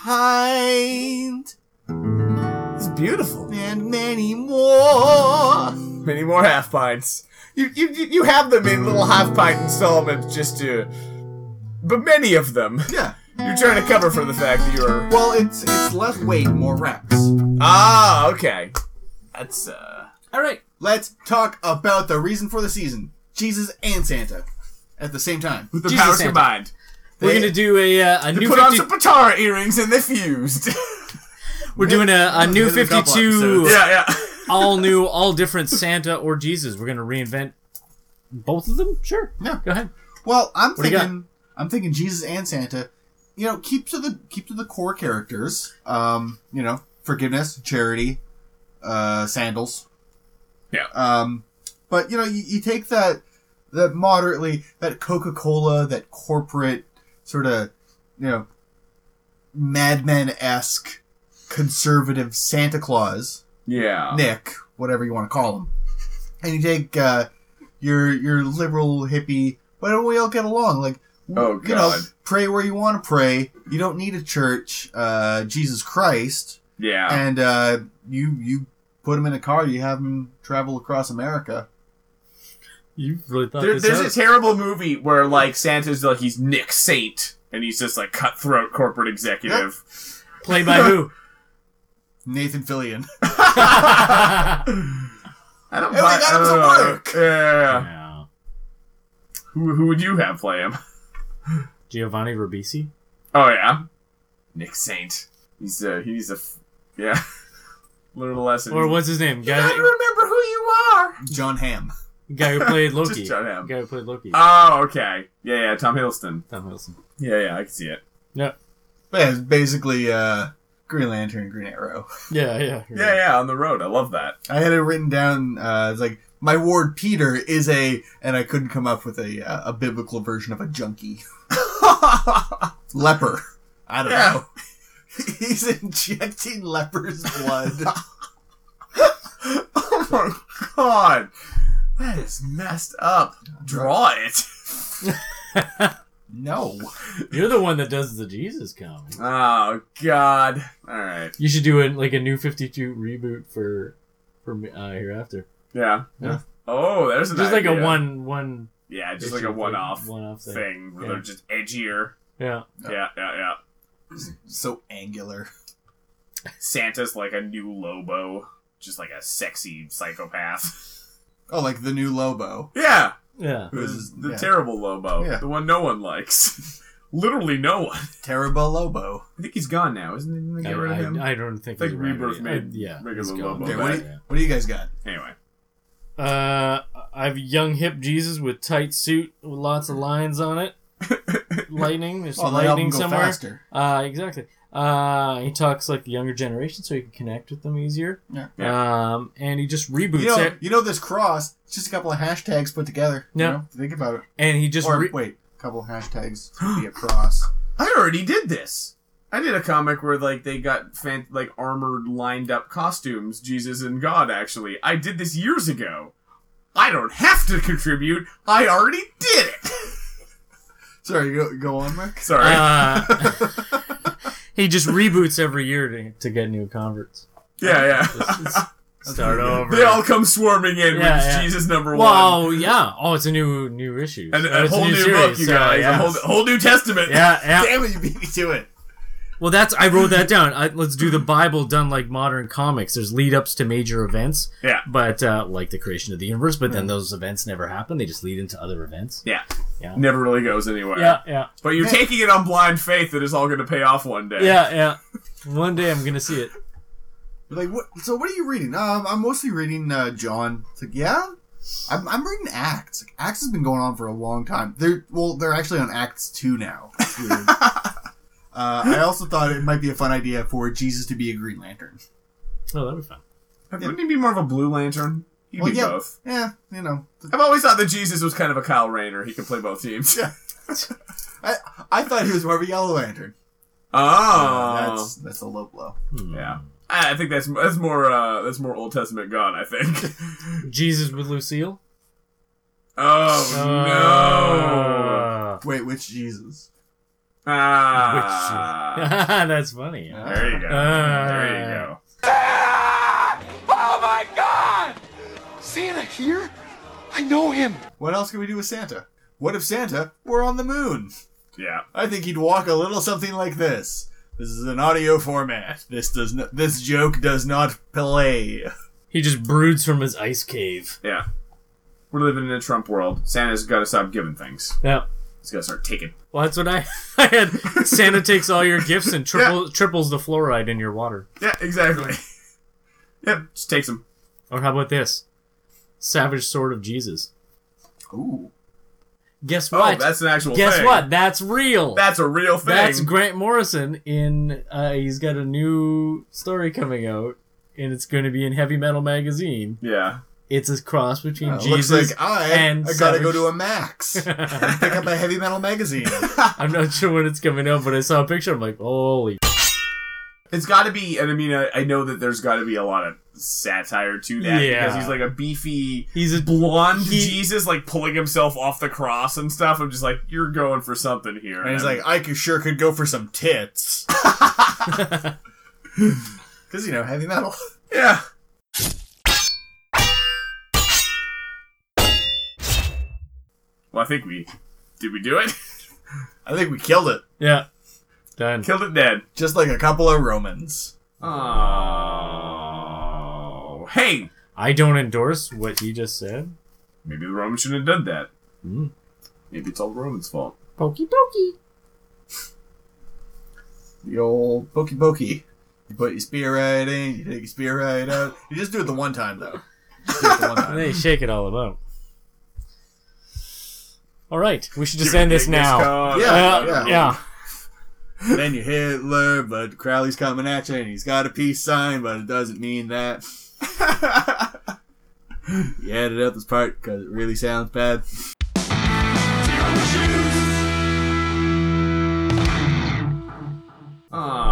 pint. It's beautiful. And many more. Many more half pints. You have them in little half pint installments but many of them. Yeah. You're trying to cover for the fact that you're... Well, it's less weight, more reps. Ah, okay. That's, Alright. Let's talk about the reason for the season. Jesus and Santa. At the same time. with the Jesus powers Santa. combined. We're gonna do a They new put on 50... some Patara earrings and they fused. We're doing a new Hit it a couple 52... episodes. yeah. all new, all different Santa or Jesus. We're gonna reinvent both of them? Sure. Yeah. Go ahead. Well, I'm do you thinking Jesus and Santa, keep to the core characters. Forgiveness, charity, sandals. Yeah. But you take that moderately, that Coca-Cola, that corporate sort of, Mad Men-esque conservative Santa Claus, Yeah. Nick, whatever you want to call him, and you take your liberal hippie. Why don't we all get along? Like, Oh, God. pray where you want to pray. You don't need a church. Jesus Christ. Yeah. And you put him in a car. You have him travel across America. You really thought There's this a out? terrible movie where, like, Santa's, like, he's Nick Saint, and he's just, like, cutthroat corporate executive. Played by who? Nathan Fillion. I don't Hey, we got him some work. Yeah. Yeah. Who would you have play him? Giovanni Ribisi? Oh, yeah. Nick Saint. He's yeah. Learn a lesson. Or what's his name? You gotta remember who you are. John Hamm. Guy who played Loki. Just John Hamm. Guy who played Loki. Oh, okay. Yeah, Tom Hiddleston. Tom Hiddleston. Yeah, I can see it. Yeah. But yeah, it's basically Green Lantern, Green Arrow. Yeah. Yeah, on the road. I love that. I had it written down. It's like my ward Peter is and I couldn't come up with a biblical version of a junkie. Leper. I don't know. He's injecting leper's blood. Oh my god. That is messed up. Draw it. No. You're the one that does the Jesus comic. Oh god. Alright. You should do a new 52 reboot for Hereafter. Yeah. Yeah. Oh, there's an Just like idea. a one Yeah, just issue like a thing. one-off One-off thing where Yeah. they're just edgier. Yeah. Yeah. So angular. Santa's like a new Lobo. Just like a sexy psychopath. Oh, like the new Lobo. Yeah. Yeah. The terrible Lobo. Yeah. The one no one likes. Literally no one. Terrible Lobo. I think he's gone now, isn't he? Didn't they get rid of him? I don't think Like he's around Rebirth anymore. made yeah, regular he's gone. Lobo Okay, back. what do you guys got? Anyway. I have young hip Jesus with tight suit with lots of lines on it. Lightning. There's some they help him lightning go somewhere. faster. Exactly. He talks like the younger generation, so you can connect with them easier. Yeah. And he just reboots it. You know this cross, it's just a couple of hashtags put together. Yeah. Think about it. And he just Wait, a couple of hashtags to be a cross. I already did this. I did a comic where like they got armored, lined up costumes, Jesus and God. Actually, I did this years ago. I don't have to contribute. I already did it. Sorry, go on, Mark. Sorry. he just reboots every year to get new converts. yeah. Start over. They all come swarming in with Yeah. Jesus number one. Well, yeah. Oh, it's a new issue. And a It's whole new series, book, you so, guys. yeah. A whole new testament. Yeah. Damn it, you beat me to it. Well, I wrote that down. Let's do the Bible done like modern comics. There's lead-ups to major events. Yeah. But, like the creation of the universe, but then those events never happen. They just lead into other events. Yeah. Yeah. Never really goes anywhere. Yeah. But you're taking it on blind faith that it's all going to pay off one day. Yeah. One day I'm going to see it. Like, what? So what are you reading? I'm mostly reading John. It's like, yeah? I'm reading Acts. Like, Acts has been going on for a long time. They're actually on Acts 2 now. It's weird. I also thought it might be a fun idea for Jesus to be a Green Lantern. Oh, that'd be fun. Wouldn't he be more of a Blue Lantern? He'd be both. Yeah, you know. I've always thought that Jesus was kind of a Kyle Rayner. He could play both teams. Yeah. I thought he was more of a Yellow Lantern. Oh. That's a low blow. Yeah. I think that's more Old Testament God, I think. Jesus with Lucille? Oh, no. Wait, which Jesus? Ah. That's funny. There you go. There you go. Oh my God! Santa here? I know him. What else can we do with Santa? What if Santa were on the moon? Yeah. I think he'd walk a little something like this. This is an audio format. This joke does not play. He just broods from his ice cave. Yeah. We're living in a Trump world. Santa's got to stop giving things. Yeah. He's got to start taking. Well, that's what I had. Santa takes all your gifts and triples the fluoride in your water. Yeah, exactly. Yep, just takes them. Or how about this? Savage Sword of Jesus. Ooh. Guess what? Oh, that's an actual Guess thing. what? That's real. That's a real thing. That's Grant Morrison in. He's got a new story coming out, and it's going to be in Heavy Metal Magazine. Yeah. It's a cross between Looks Jesus like I and gotta Savage. go to a Max and pick up a Heavy Metal magazine. I'm not sure when it's coming out, but I saw a picture. I'm like, holy. It's got to be, and I mean, I know that there's got to be a lot of satire to that Yeah. because he's like a beefy, He's a blonde Jesus, like pulling himself off the cross and stuff. I'm just like, you're going for something here. And he's like, I could go for some tits. Because, heavy metal. yeah. Well, I think did we do it? I think we killed it. Yeah. Done. Killed it dead. Just like a couple of Romans. Oh. Hey! I don't endorse what he just said. Maybe the Romans shouldn't have done that. Mm. Maybe it's all the Romans' fault. Pokey pokey. The old pokey pokey. You put your spear right in, you take your spear right out. You just do it the one time, though. Just do it the one time. They shake it all about. All right, we should just end this now. Yeah. Yeah. Then you're Hitler, but Crowley's coming at you, and he's got a peace sign, but it doesn't mean that. You added out this part because it really sounds bad. Aww.